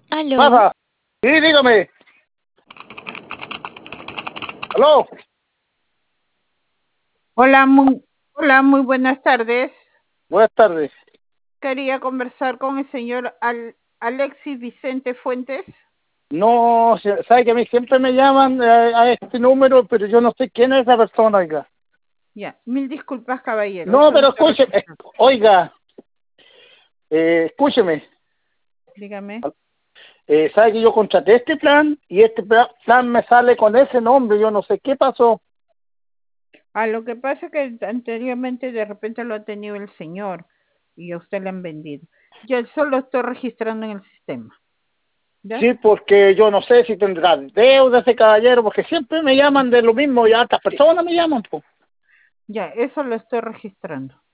Aló, Pasa. Sí, dígame. Aló. Hola, muy buenas tardes. Buenas tardes. Quería conversar con el señor Alexis Vicente Fuentes. No, sabe que a mí siempre me llaman a este número, pero yo no sé quién es esa persona, oiga. Ya, mil disculpas, caballero. No, Eso lo pero estoy escúcheme, registrando. oiga, escúcheme. Dígame. Sabe que yo contraté este plan y este plan me sale con ese nombre, yo no sé qué pasó. Lo que pasa es que anteriormente de repente lo ha tenido el señor y a usted le han vendido. Yo solo estoy registrando en el sistema. ¿Ya? Sí, porque yo no sé si tendrá deuda ese caballero, porque siempre me llaman de lo mismo y hartas personas me llaman, pues. Ya, eso lo estoy registrando.